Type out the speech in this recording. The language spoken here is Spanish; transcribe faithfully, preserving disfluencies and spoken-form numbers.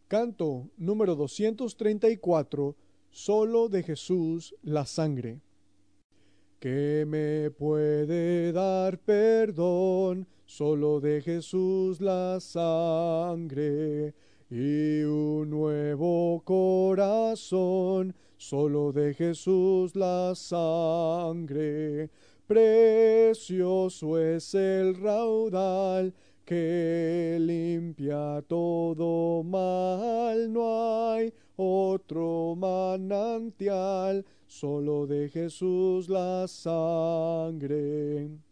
Canto número doscientos treinta y cuatro. Solo de Jesús la sangre. Que me puede dar perdón, solo de Jesús la sangre, y un nuevo corazón, solo de Jesús la sangre. Precioso es el raudal que limpia todo mal, no hay otro manantial, solo de Jesús la sangre.